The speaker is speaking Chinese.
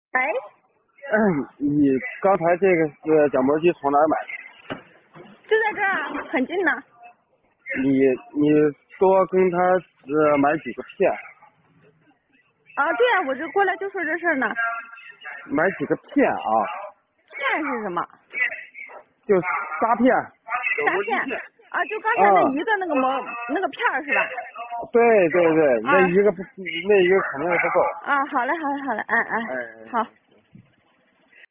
哎， 你刚才这个是角膜机从哪儿买的？ 就在这儿啊，很近呢。 你多跟他买几个片， 啊，对呀，我这过来就说这事儿呢。 买几个片啊， 片是什么？ 就仨片， 啥片？啊，就刚才那啊， 一个那个那个片儿是吧？ 对对对， 啊那一个肯定是不够。 啊，好嘞，好嘞，好嘞，哎哎， 哎。 好。